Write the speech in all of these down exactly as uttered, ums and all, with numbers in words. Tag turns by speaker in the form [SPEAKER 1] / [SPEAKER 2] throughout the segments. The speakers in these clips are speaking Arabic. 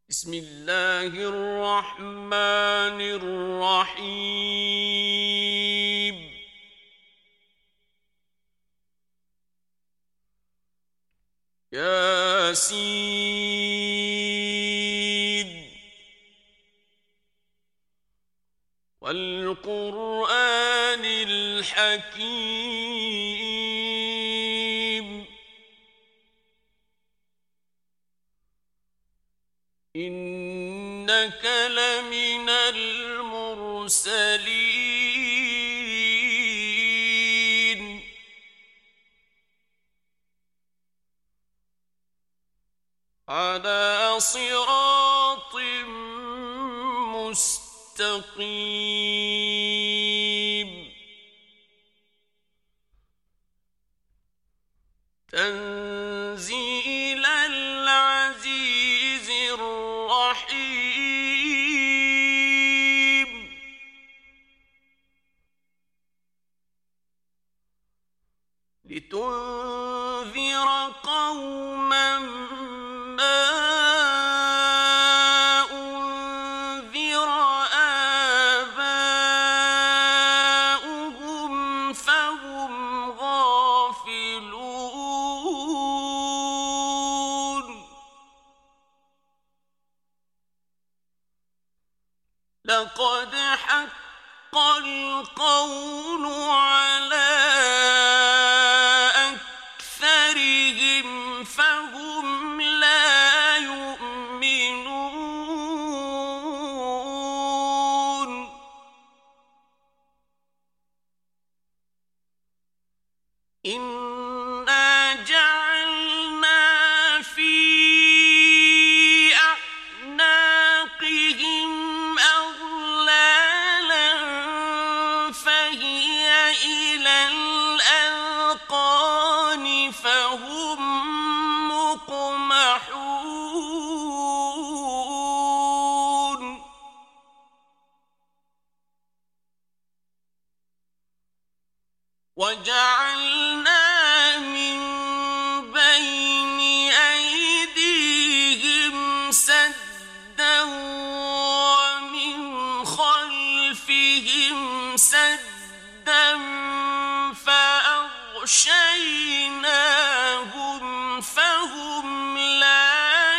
[SPEAKER 1] بسم الله الرحمن الرحيم ياسين والقرآن الحكيم إنك لمن المرسلين على صراط مستقيم تنزيل العزيز الرحيم لتنذر قوما ما أنذر آباؤهم فهم غافلون لقد حق القول على أكثرهم فهم لا يؤمنون إنا جعلنا في أعناقهم أغلالا فهي إلى الأذقان فهم مقمحون وجعلنا من بين أيديهم سدا ومن خلفهم سدا فأغشيناهم فهم لا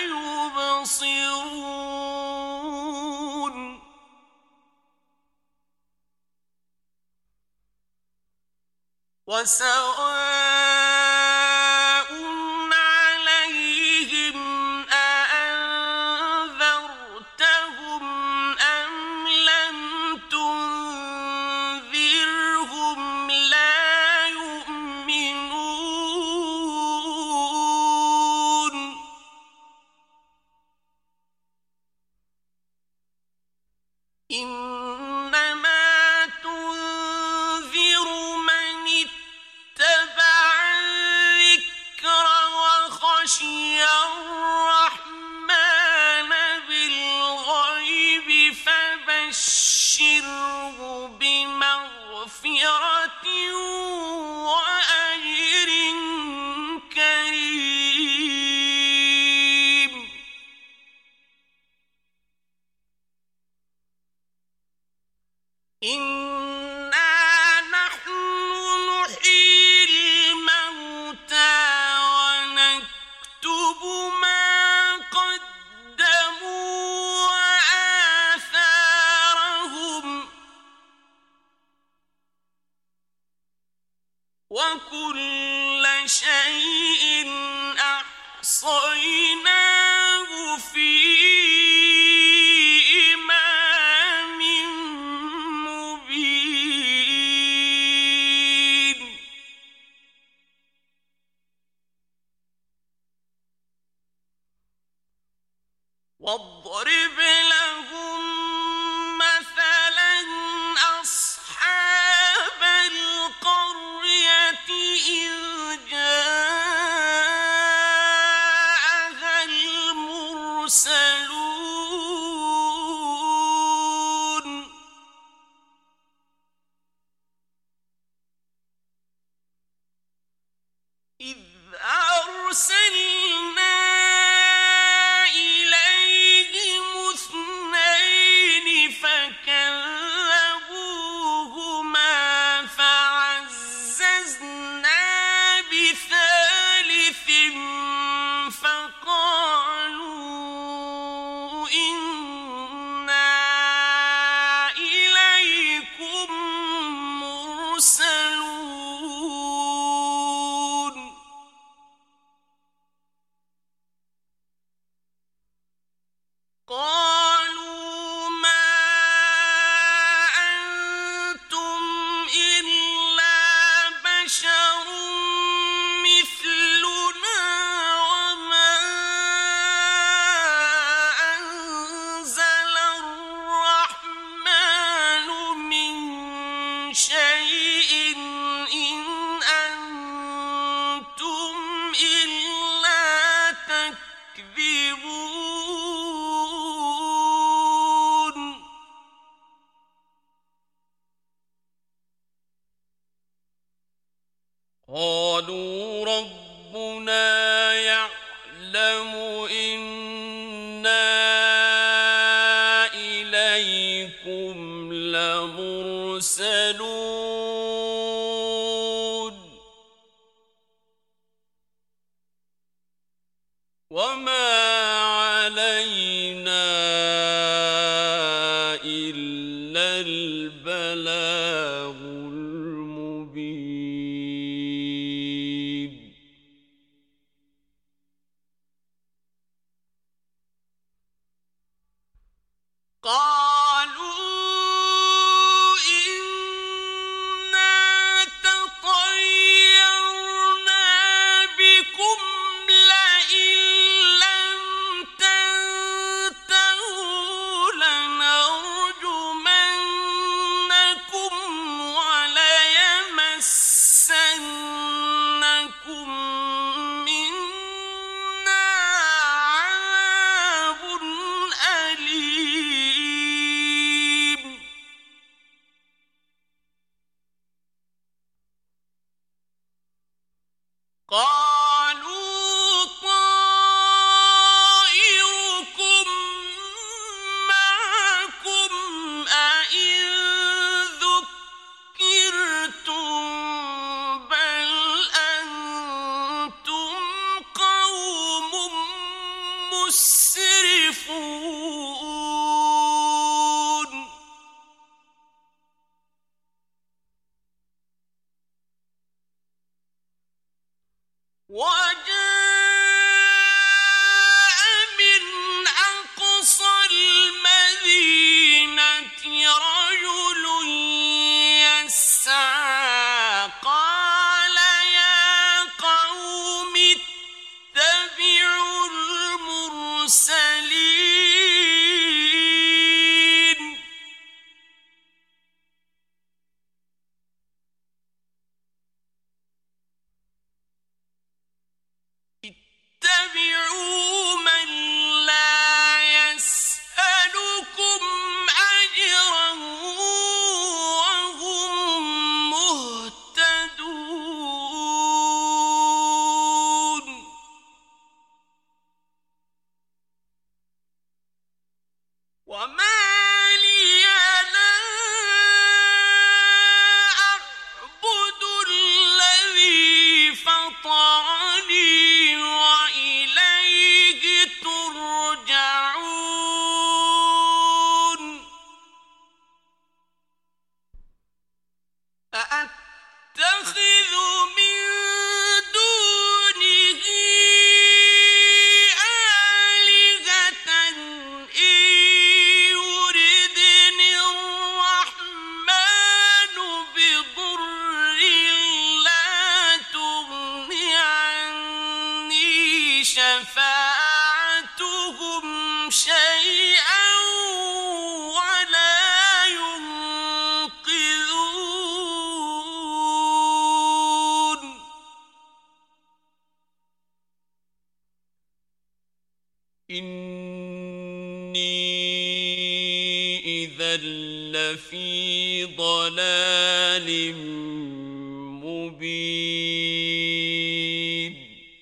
[SPEAKER 1] يبصرون وسواء عليهم أأنذرتهم أم لم تنذرهم لا يؤمنون إنما تنذر من اتبع الذكر وخشي الرحمن بالغيب فبشره بمغفرة وأجر كريم إنا نحن نحيي الموتى ونكتب ما قدموا وآثارهم وكل شيء أحصيناه في إمام مبين واضرب لهم مثلا أصحاب القرية إذ جاءها المرسلون إذ أرسلنا إليهم إنا إليكم مرسلون قالوا ما أنتم إلا بشر مثلنا وما أنزل الرحمن من شيء إن أنتم إلا تكذبون قالوا ربنا يعلم إنا إليكم لمرسلون وما علينا إلا البلاغ المبين قالوا إنا تطيرنا بكم لئن لم تنتهوا لنرجمنكم وليمسنكم منا عذاب أليم قالوا طائركم معكم أئن ذكرتم بل أنتم قوم مسرفون وجاء من أقصى المدينة رجل يسعى قال يا قوم اتبعوا المرسلين اتبعوا من لا يسألكم أجرا وهم مهتدون وما لي لا أعبد الذي فطرني وإليه ترجعون أأتخذ من دونه آلهة إن يردني الرحمن بضر لا تغن عني شفاعتهم شيئا ولا ينقذون إني إذا لفي ضلال مبين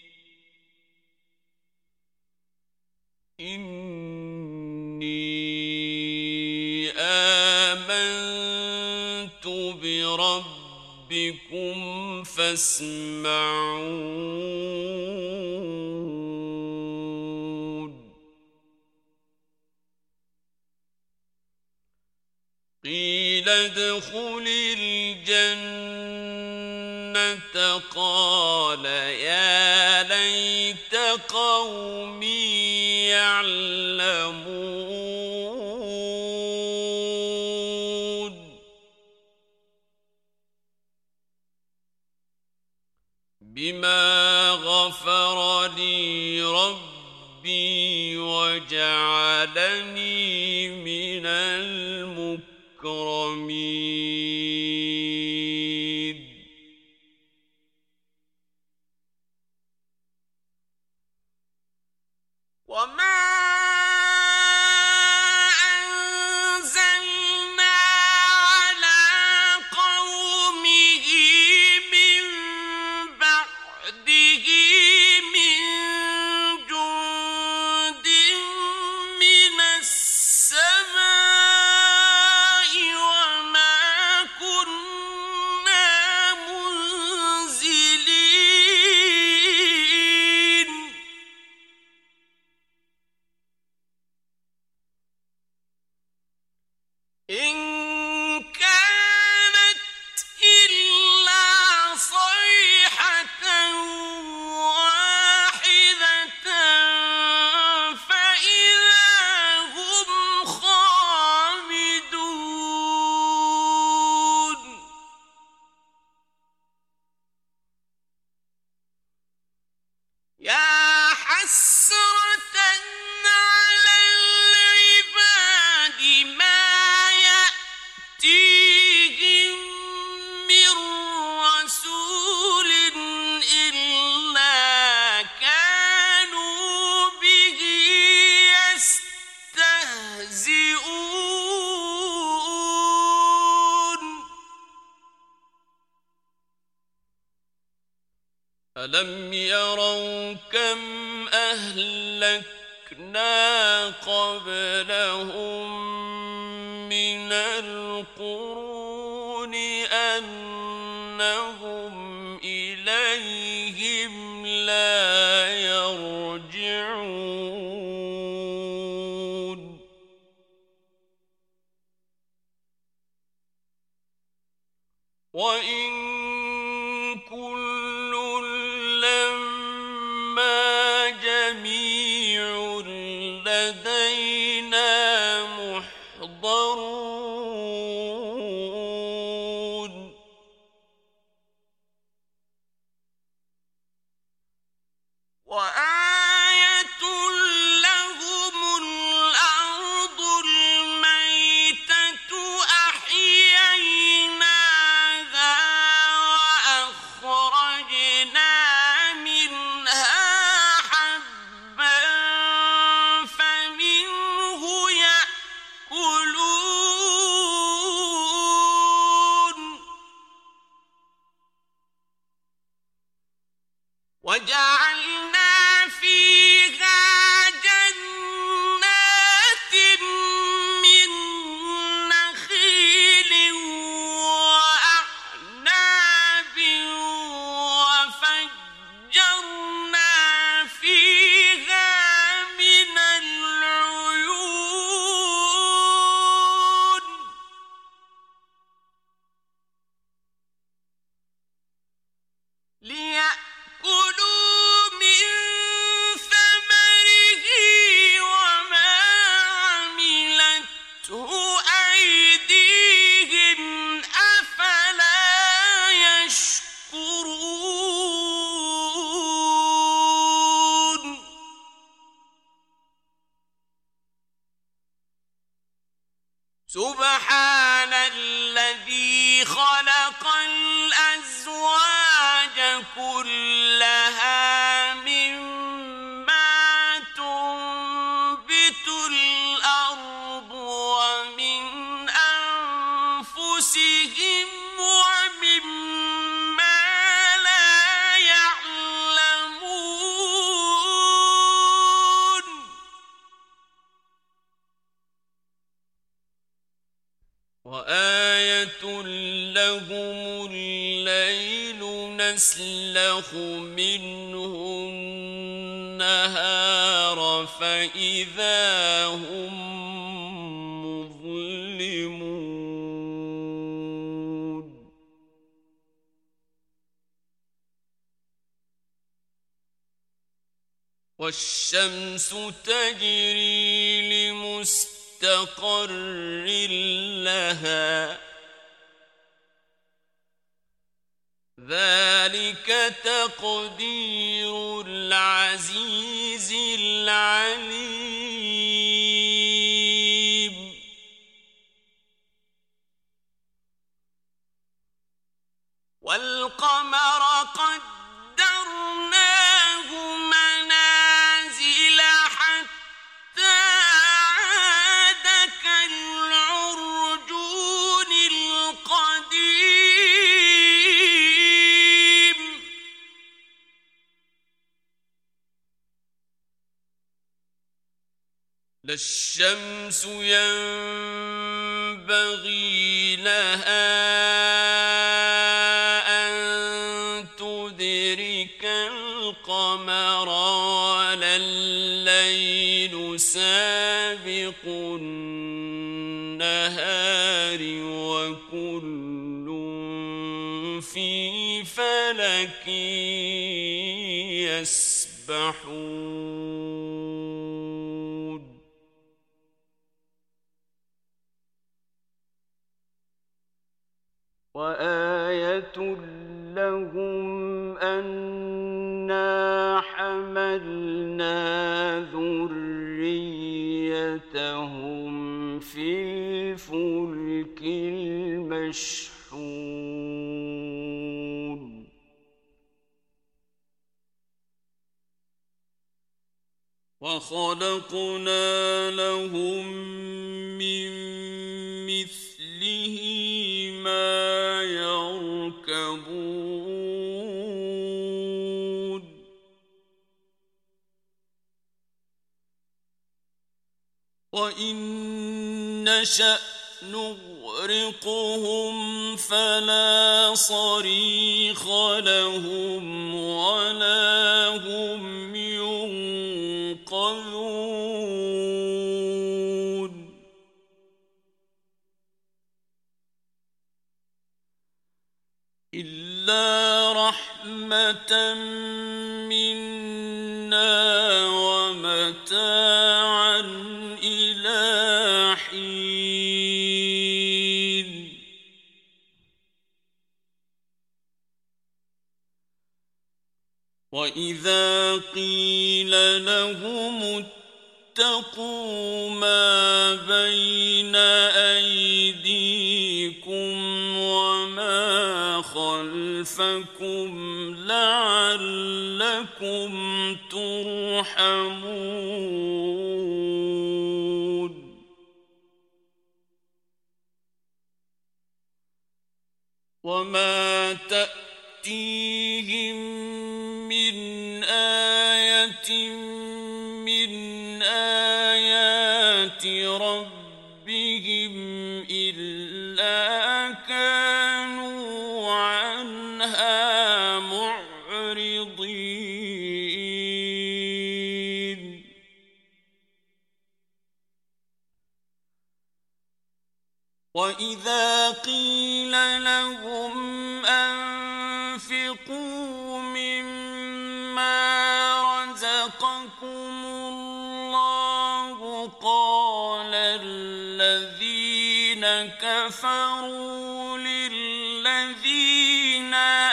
[SPEAKER 1] إني آمنت بربكم فاسمعون قيل ادخل الجنة قال يا ليت قومي يعلمون بما غفر لي ربي وجعلني من المكرمين وما ألم يروا كم أهلكنا قبلهم من القرون أنهم إليهم لا يرجعون وإن سبحان الذي خلق الأزواج كلها مما تنبت الأرض ومن أنفسهم ومما لا يعلمون وآية لهم الليل نسلخ منه النهار فإذا هم مظلمون والشمس تجري لمستقر لها ذلك تقدير العزيز العليم والقمر قدرناه منازل حتى عاد كالعرجون القديم لا الشمس ينبغي لها القمر ولا الليل سابق النهار وكل في فلك يسبحون وآية لهم أنا حملنا ذريتهم في الفلك المشحون وخلقنا لهم من مثله ما يركبون وإن نشأ نغرقهم فلا صريخ لهم ولا هم ينقذون إلا رحمة منا ومتاعا إلى حين وإذا قيل لهم اتقوا ما بين أيديكم وما خلفكم لعلكم ترحمون وما تأتيهم من آية من آيات ربهم إلا كانوا عنها معرضين وإذا قيل لهم أنفقوا مما رزقكم الله قال الذين كفروا للذين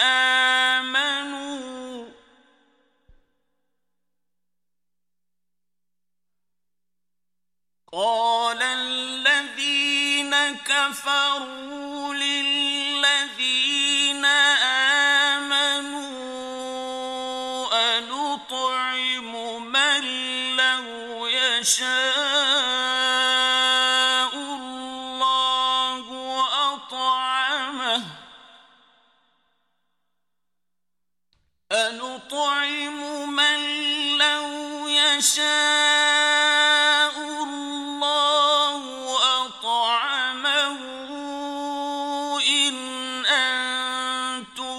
[SPEAKER 1] آمنوا قال الذين كفروا للذين آمنوا أنطعم من لو يشاء الله أطعمه أنطعم من لو يشاء الله أطعمه إن أنتم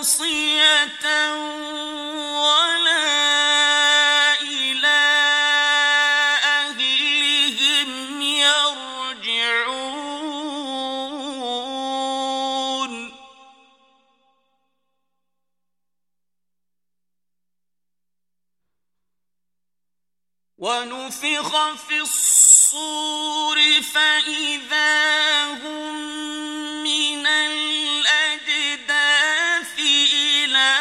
[SPEAKER 1] ناصية ولا إلى أهلهم يرجعون ونفخ في الصور فإذا هم من الأجداث إلى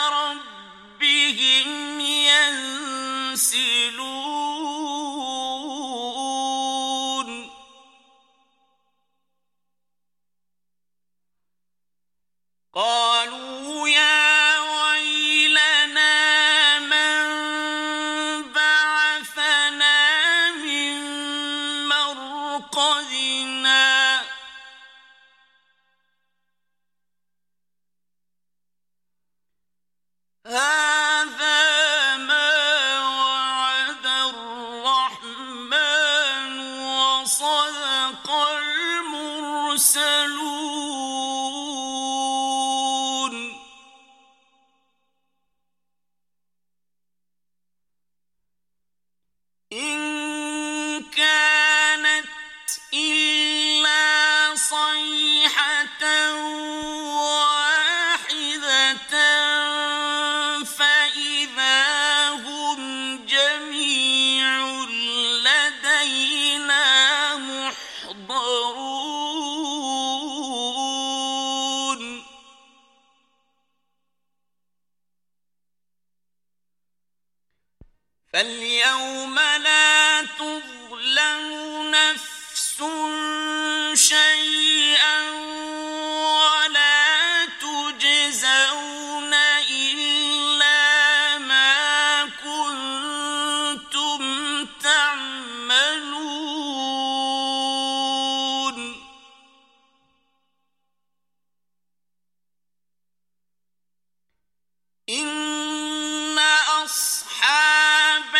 [SPEAKER 1] ربهم ينسلون قالوا يا ويلنا من بعثنا من مرقدنا هذا ما وعد الرحمن وصدق المرسلون إن كانت إلا صيحة واحدة فإذا هم جميع لدينا محضرون فاليوم لا تظلم نفس شيئا ولا تجزون إلا ما كنتم تعملون إن أصحاب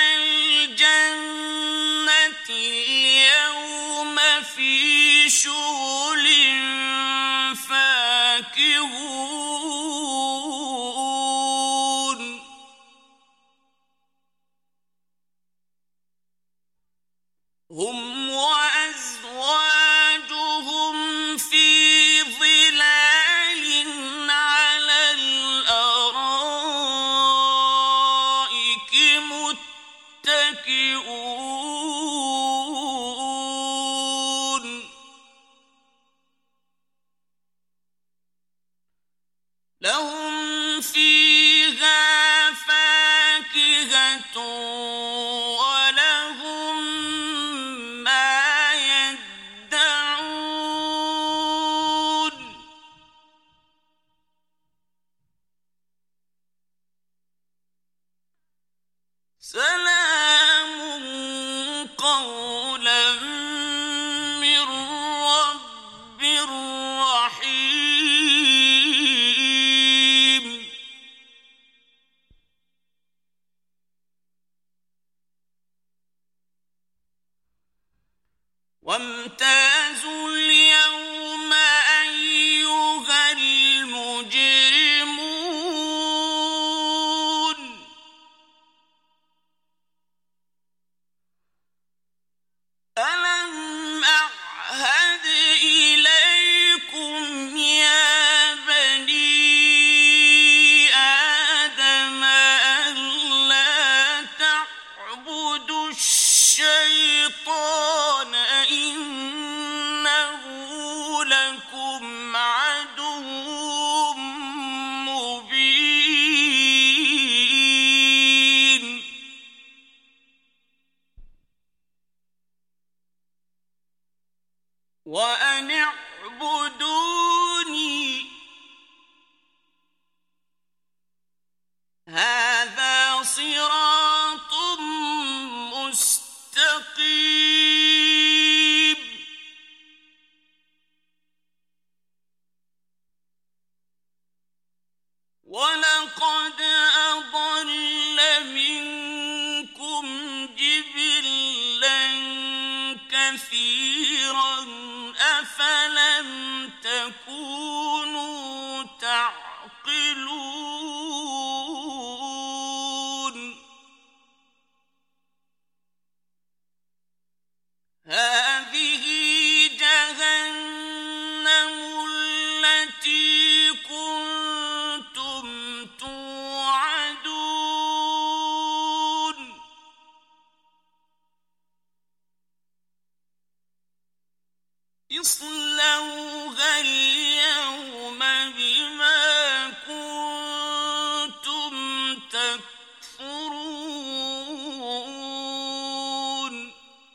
[SPEAKER 1] الجنة اليوم في شغل فاكهون هم وأزواجهم في ظلال على الأرائك متكئون لهم فيها فاكهة ولهم ما يدعون سلام قولا من رب رحيم وامتازوا اليوم أيها المجرمون ألم أعهد إليكم يا بني آدم ألا تعبدوا الشيطان إنه لكم عدو مبين وأن اعبدوني هذا صراط مستقيم ولقد أضل منكم جبلا كثيرا أفلم تكونوا تعقلون اصْلَوْهَا الْيَوْمَ بِمَا كُنتُمْ تَكْفُرُونَ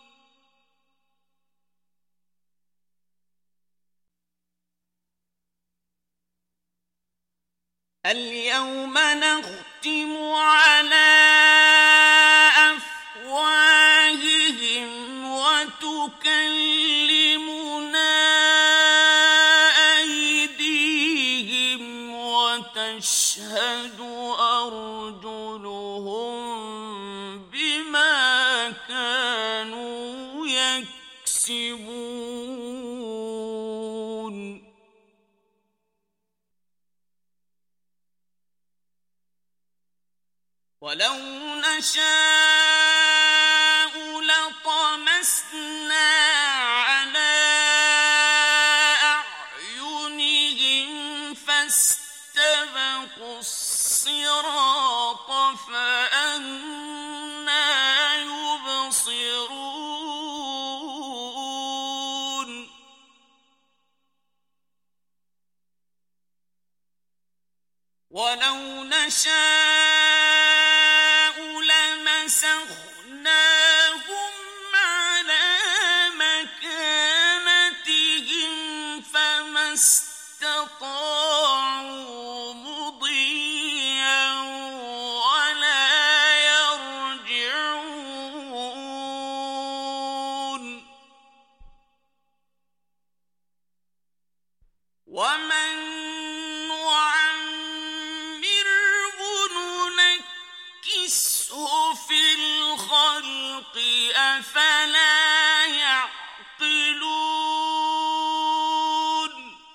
[SPEAKER 1] الْيَوْمَ نَخْتِمُ عَلَى أَفْوَاهِهِمْ وَتُكَلِّمُنَا أَيْدِيهِمْ وَتَشْهَدُ أَرْجُلُهُم بِمَا كَانُوا يَكْسِبُونَ وَلَوْ نَشَاءُ لَطَمَسْنَا عَلَىٰ أَعْيُنِهِمْ فَاسْتَبَقُوا الصِّرَاطَ فَأَنَّىٰ يُبْصِرُونَ وَلَوْ نَشَاءُ لَمَسَخْنَاهُمْ عَلَىٰ مَكَانَتِهِمْ فَمَا اسْتَطَاعُوا مُضِيًّا وَلَا يَرْجِعُونَ وَمَن فِي الْخَلْقِ أَفَلَا يَعْقِلُونَ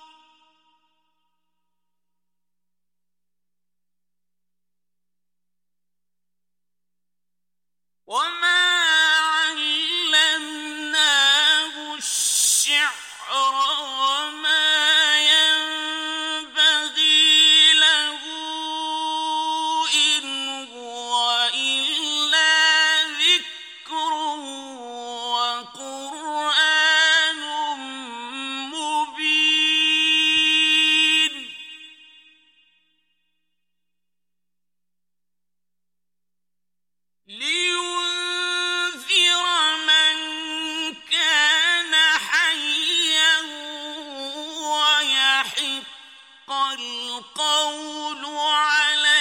[SPEAKER 1] وَمَا عَلَّمْنَاهُ الشِّعْرَ وَمَا يَنبَغِي لَهُ إِنْ هُوَ إِلَّا ذِكْرٌ وَقُرْآنٌ مُّبِينٌ لِيُنذِرَ مَن كَانَ حَيًّا وَيَحِقَّ الْقَوْلُ عَلَى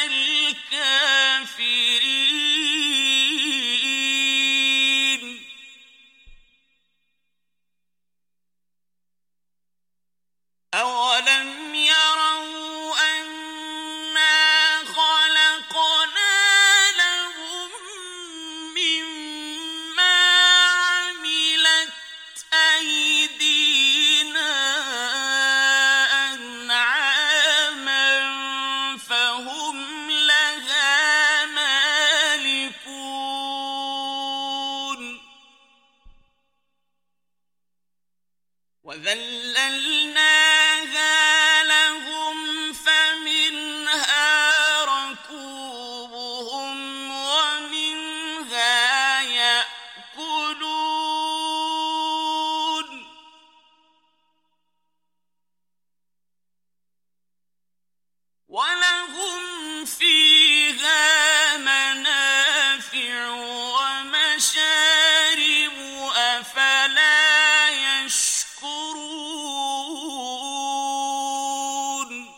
[SPEAKER 1] الْكَافِرِينَ أَوَلَمْ يَرَوْا أَنَّا خَلَقْنَا لَهُم مِّمَّا عَمِلَتْ أَيْدِينَا أَنْعَامًا فَهُمْ لَهَا مَالِكُونَ وَذَلَّلْنَاهَا لَهُمْ فَمِنْهَا رَكُوبُهُمْ وَمِنْهَا يَأْكُلُونَ وَلَهُمْ فِيهَا مَنَافِعُ وَمَشَارِبُ أَفَلَا يَشْكُرُونَ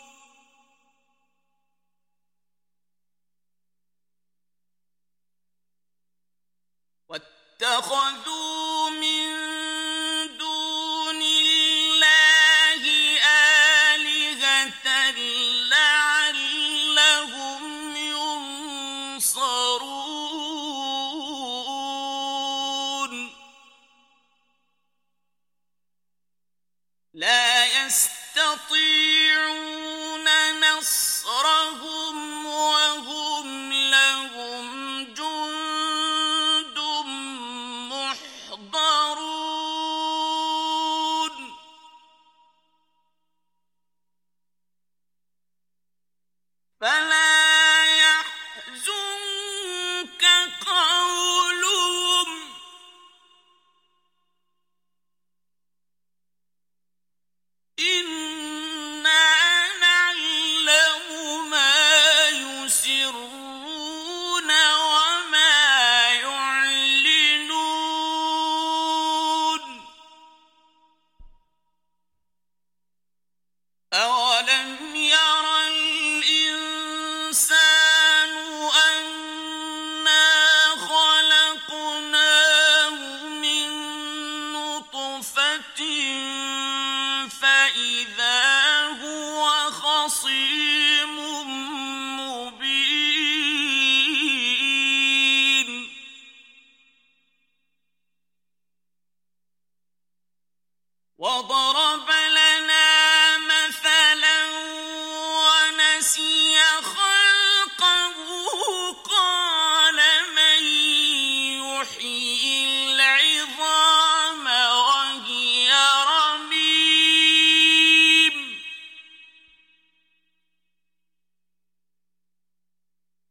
[SPEAKER 1] وَاتَّخَذُوا مِن دُونِ اللَّهِ آلِهَةً لَّعَلَّهُمْ يُنصَرُونَ لَا يَسْتَطِيعُونَ نَصْرَهُمْ وَهُمْ لَهُمْ جُندٌ مُّحْضَرُونَ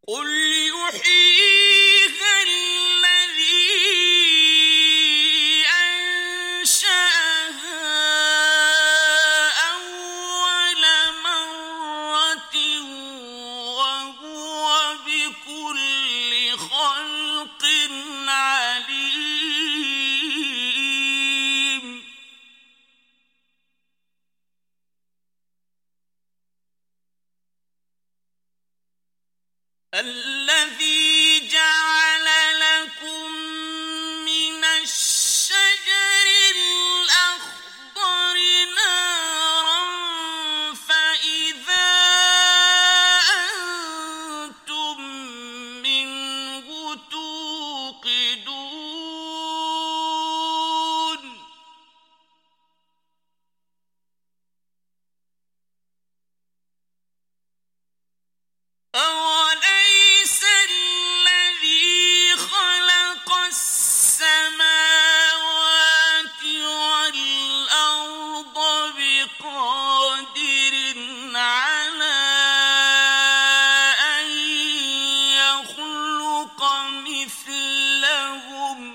[SPEAKER 1] قل يحييها الذي أنشأها أول مرة وهو بكل خلق عليم الذي جعل لكم من الشجر الأخضر نارا فإذا أنتم منه توقدون أوليس الذي خلق السماوات والأرض بقادر على أن يخلق مثلهم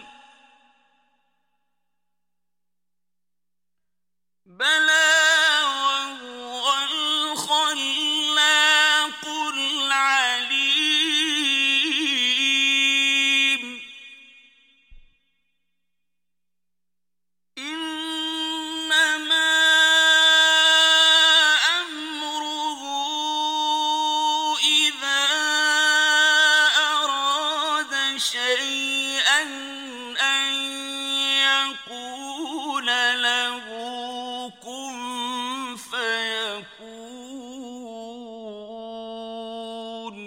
[SPEAKER 1] بلى وهو الخلاق العليم إنما أمره إذا أراد شيئا أن يقول له كن فيكون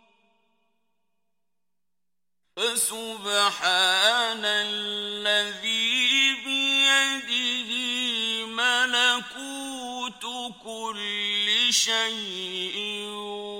[SPEAKER 1] فسبحان الذي بيده ملكوت كل شيء